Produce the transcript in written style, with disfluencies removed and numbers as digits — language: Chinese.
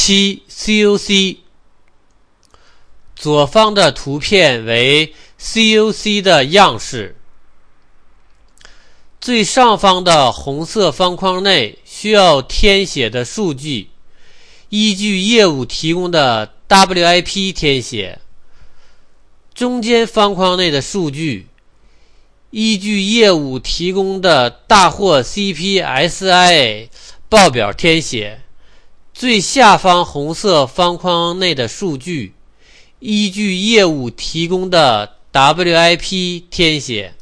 7 COC， 左方的图片为 COC 的样式。最上方的红色方框内需要填写的数据，依据业务提供的 WIP 填写。中间方框内的数据，依据业务提供的大货 CPSI 报表填写。最下方红色方框内的数据，依据业务提供的 WIP 填写。